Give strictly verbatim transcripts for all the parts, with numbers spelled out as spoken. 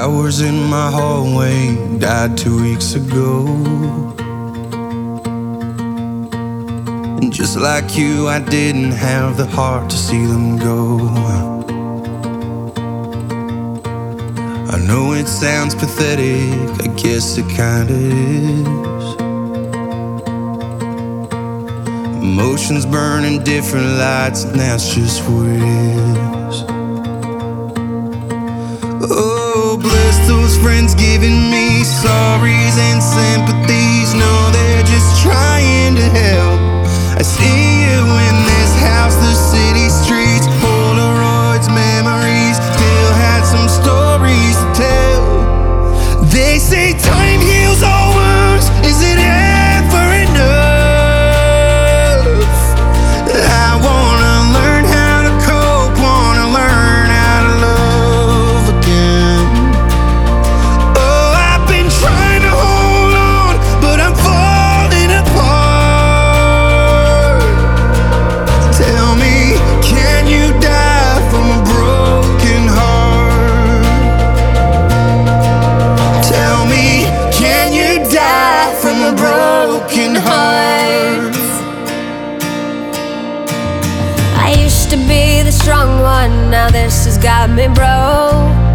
Flowers in my hallway died two weeks ago. And just like you, I didn't have the heart to see them go. I know it sounds pathetic, I guess it kinda is. Emotions burn in different lights, and that's just what it is. Oh, bless those friends giving me sorries and sympathies. No, they're just trying to help. I see you in this house, the city streets, Polaroids, memories, still had some stories to tell. They say time heals all wounds, is it ever enough? I wanna learn how to cope, wanna learn how to love again. Oh, I've been trying to hold on, but I'm falling apart. Tell me, can you die from a broken heart? Tell me, can you die from a broken heart? I used to be the strong one, now this has got me broke.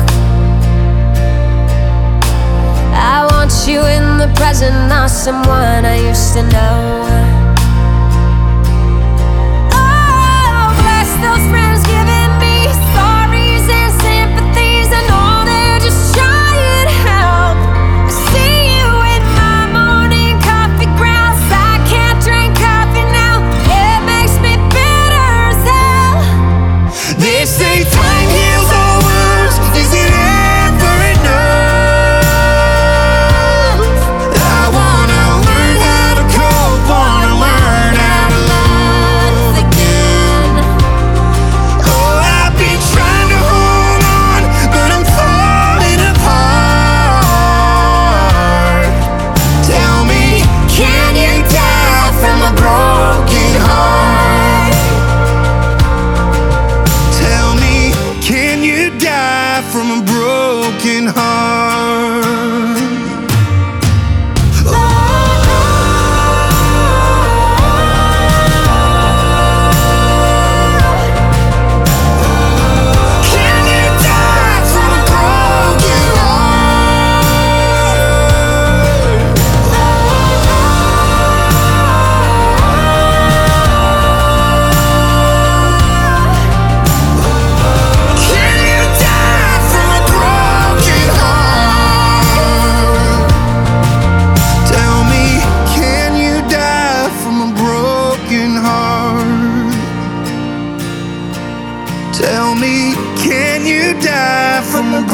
I want you in the present, not someone I used to know. Oh, bless those friends giving me stories and sympathies. I know they're just trying to help. I see you in my morning coffee grounds. I can't drink coffee now, it makes me bitter as hell. They say time heals all wounds, is it ever enough? I wanna learn how to cope, wanna learn how to love again. Oh, I've been trying to hold on, but I'm falling apart. Tell me, can you die from a broken heart? Tell me, can you die from a broken heart? Can you die from a broken heart? Can you die from a broken heart? Tell me, can you die from a broken heart? Tell me, can you die from a